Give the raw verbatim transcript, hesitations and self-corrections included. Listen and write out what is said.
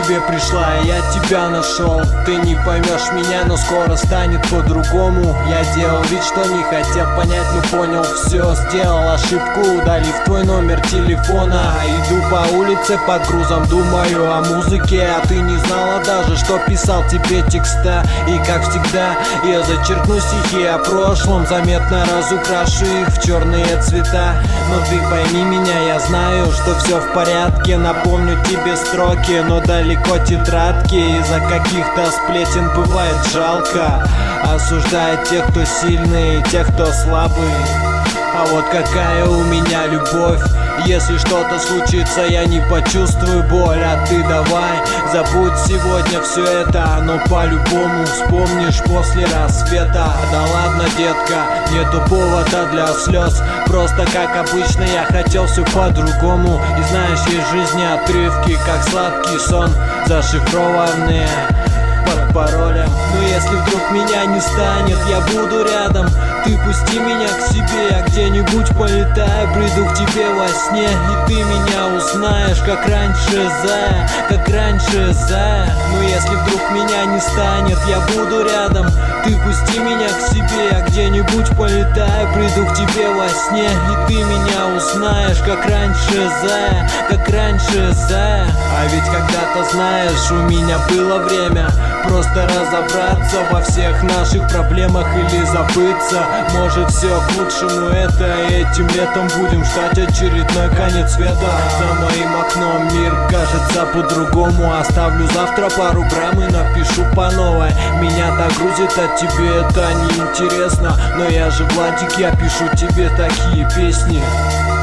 тебе пришла, и я тебя нашел. Ты не поймешь меня, но скоро станет по-другому. Я делал вид, что не хотел понять, но понял все. Сделал ошибку, удалив твой номер телефона. Иду по улице под грузом, думаю о музыке, а ты не знала даже, что писал тебе текста. И как всегда, я зачеркну стихи о прошлом, заметно разукрашу их в черные цвета. Но ты пойми меня, я знаю, что все в порядке. Напомню тебе строки, но далеко тетрадки. Из-за каких-то сплетен бывает жалко осуждать тех, кто сильный, и тех, кто слабый. А вот какая у меня любовь. Если что-то случится, я не почувствую боль. А ты давай, забудь сегодня все это, но по-любому вспомнишь после рассвета. Да ладно, детка, нету повода для слез. Просто как обычно я хотел все по-другому. И знаешь, есть в жизни отрывки, как сладкий сон, зашифрованные под паролем. Но если вдруг меня не станет, я буду рядом. Ты пусти меня к себе, я где-нибудь полетаю, приду к тебе во сне, и ты меня узнаешь, как раньше, зая, как раньше, зая. Но если вдруг меня не станет, я буду рядом. Ты пусти меня к себе, я где-нибудь полетаю, приду к тебе во сне, и ты меня узнаешь, как раньше, зая, как раньше, зая. А ведь когда-то, знаешь, у меня было время просто разобраться во всех наших проблемах или забыться. Может, все к лучшему это, и этим летом будем ждать очередной конец света. За моим окном мир кажется по-другому. Оставлю завтра пару грамм и напишу по новой. Меня так грузит, а тебе это неинтересно. Но я же Владик, я пишу тебе такие песни.